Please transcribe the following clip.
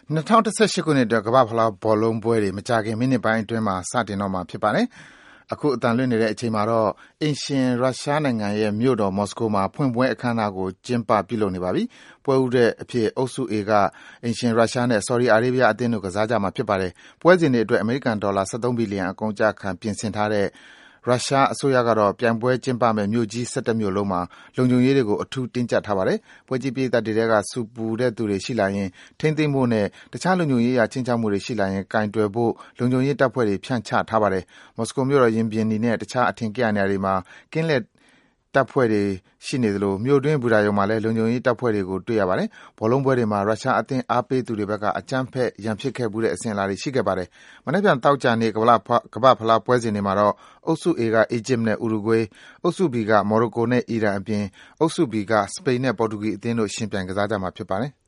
2018 ခုနှစ်အတွက်ကမ္ဘာ့ဖလားဘောလုံးပွဲတွေမကြာခင်မိနစ်ပိုင်းအတွင်းမှာစတင်တော့မှာဖြစ်ပါတယ်။အခုအသံလွှင့်နေတဲ့အချိန်မှာတော့အိမ်ရှင်ရုရှားနိုင်ငံရဲ့မြို့တော်မော်စကိုမှာဖွင့်ပွဲအခမ်းအနားကိုကျင်းပပြုလုပ်နေပါပြီ။ပွဲဦးတဲ့အဖြစ်အုပ်စု A ကအိမ်ရှင်ရုရှားနဲ့ဆော်ဒီအာရေးဗျအသင်းတို့ကစားကြမှာဖြစ်ပါတယ်။ပွဲစဉ်တွေအတွက်အမေရိကန်ဒေါ်လာ13ဘီလီယံအကုန်အကျခံပြင်ဆင်ထားတဲ့ရုရှားအစိုးရကတော့ပြိုင်ပွဲကျင်းပမယ့်မြို့ကြီး17မြို့လုံးမှာလုံခြုံရေးတွေကိုအထူးတင်းကျပ်ထားပါတယ်။ပွဲကြည့်ပရိသတ်တွေထဲကဆူပူတဲ့သူတွေရှိလာရင်ထိန်းသိမ်းဖို့နဲ့တခြားလုံခြုံရေးအရခြိမ်းခြောက်မှုတွေရှိလာရင်ကိုင်တွယ်ဖို့လုံခြုံရေးတပ်ဖွဲ့တွေဖြန့်ချထားပါတယ်။မော်စကိုမြို့တော်ရင်ပြင်နဲ့တခြားအထင်ကရနေရာတွေမှာကင်းလှည့်တပ်ဖွဲ့တွေရှိနေသလိုမြို့တွင်းဘူတာရုံမှာလည်းလုံခြုံရေးတပ်ဖွဲ့တွေကိုတွေ့ရပါတယ်။ဘောလုံးပွဲတွေမှာရုရှားအသင်းအားပေးသူတွေဘက်ကအကြမ်းဖက်ရန်ဖြစ်ခဲ့ဘူးတဲ့အစဉ်အလာတွေရှိခဲ့ပါတယ်။မနေ့ပြန်သောကြာနေ့ကမ္ဘာ့ဖလားပွဲစဉ်တွေမှာတော့အုပ်စု A ကအီဂျစ်နဲ့ဥရုဂွေး၊အုပ်စု B ကမော်ရိုကိုနဲ့အီရန်အပြင်အုပ်စု B ကစပိန်နဲ့ပေါ်တူဂီအသင်းတို့ယှဉ်ပြိုင်ကစားကြမှာဖြစ်ပါတယ်